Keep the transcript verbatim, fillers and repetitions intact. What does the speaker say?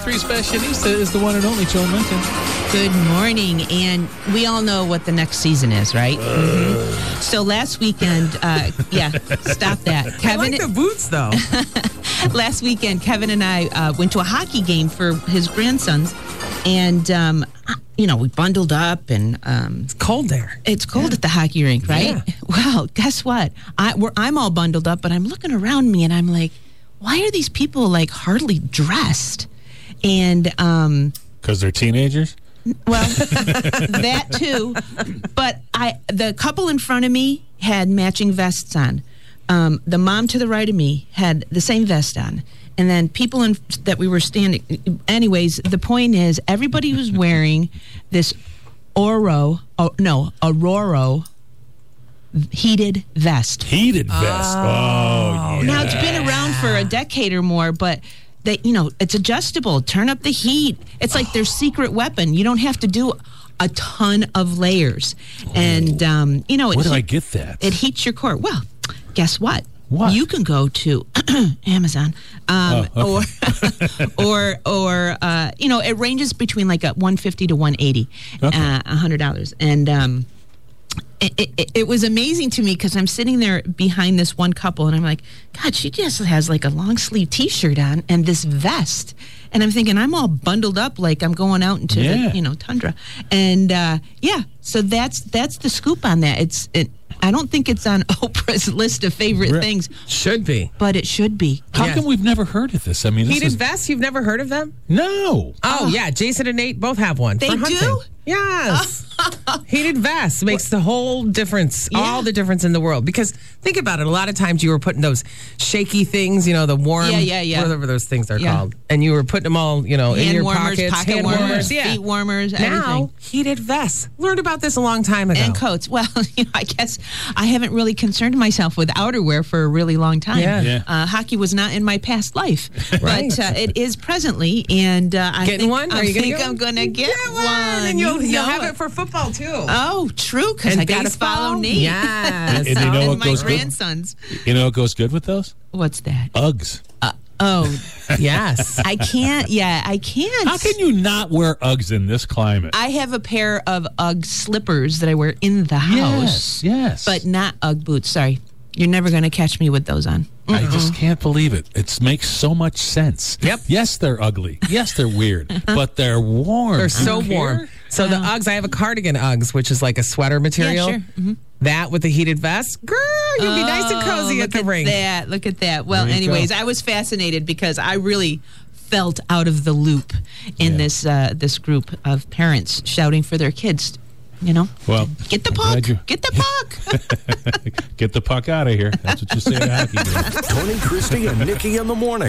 Three's Fashionista is the one and only Joan Lincoln. Good morning, and we all know what the next season is, right? Uh. Mm-hmm. So last weekend, uh, yeah, stop that. Kevin, I like the boots, though. Last weekend, Kevin and I uh, went to a hockey game for his grandsons, and um, you know, we bundled up, and um, it's cold there. It's cold yeah. at the hockey rink, right? Yeah. Well, guess what? I, we're, I'm all bundled up, but I'm looking around me, and I'm like, why are these people like hardly dressed? And um, because they're teenagers. Well, that too. But I, the couple in front of me had matching vests on. Um, the mom to the right of me had the same vest on. And then people in, that we were standing... Anyways, the point is, everybody was wearing this Oro... Oh, no, Aurora heated vest. Heated vest. Oh, oh yeah. Now, it's been around for a decade or more, but... That, you know, it's adjustable. Turn up the heat. It's like their secret weapon. You don't have to do a ton of layers. Oh. And, um, you know... Where do he- I get that? It heats your core. Well, guess what? What? You can go to Amazon, um, oh, okay. or, or, or uh, you know, it ranges between like a one fifty to one eighty, okay. uh, one hundred dollars. And... Um, It, it, it was amazing to me because I'm sitting there behind this one couple and I'm like, God, she just has like a long sleeve T-shirt on and this vest. And I'm thinking I'm all bundled up like I'm going out into yeah. the, you know, tundra. And uh, yeah, so that's that's the scoop on that. It's it. I don't think it's on Oprah's list of favorite Re- things. Should be. But it should be. How yeah. come we've never heard of this? I mean, this Heated is... vests, you've never heard of them? No. Oh, Oh. yeah. Jason and Nate both have one. They for hunting. do? Yes. Heated vests makes the whole difference, Yeah. all the difference in the world. Because think about it. A lot of times you were putting those shaky things, you know, the warm, Yeah, yeah, yeah. whatever those things are Yeah. called. And you were putting them all, you know, in Hand your warmers, pockets. pocket hand warmers, warmers, yeah. feet warmers, Now, everything. heated vests. Learned about this a long time ago. And coats. Well, you know, I guess I haven't really concerned myself with outerwear for a really long time. Yeah. Yeah. Uh, hockey was not in my past life, Right. but uh, it is presently. And uh, I Getting think, one? Are I you gonna think get I'm one? going to get, Get one. one. And you'll, You you'll know have it for football, too. Oh, true, because And I got to baseball? follow Nate. Yes. And you know and what my goes good? grandsons. You know what goes good with those? What's that? Uggs. Uh, oh, Yes. I can't. Yeah, I can't. How can you not wear Uggs in this climate? I have a pair of Ugg slippers that I wear in the house. Yes, yes. But not Ugg boots. Sorry. You're never going to catch me with those on. I just can't believe it. It makes so much sense. Yep. Yes, they're ugly. Yes, they're weird. But they're warm. They're so You care? warm. So the Uggs, I have a cardigan Uggs, which is like a sweater material. Yeah, sure. Mm-hmm. That with the heated vest, girl, you'll be nice and cozy Oh, at the look ring. That. Look at that. Well, There you anyways, go. I was fascinated because I really felt out of the loop in Yeah. this uh, this group of parents shouting for their kids. You know, Well, get the I'm puck, glad you- get the puck. Get the puck out of here. That's what you say to hockey games. Tony, Christy, and Nikki in the morning.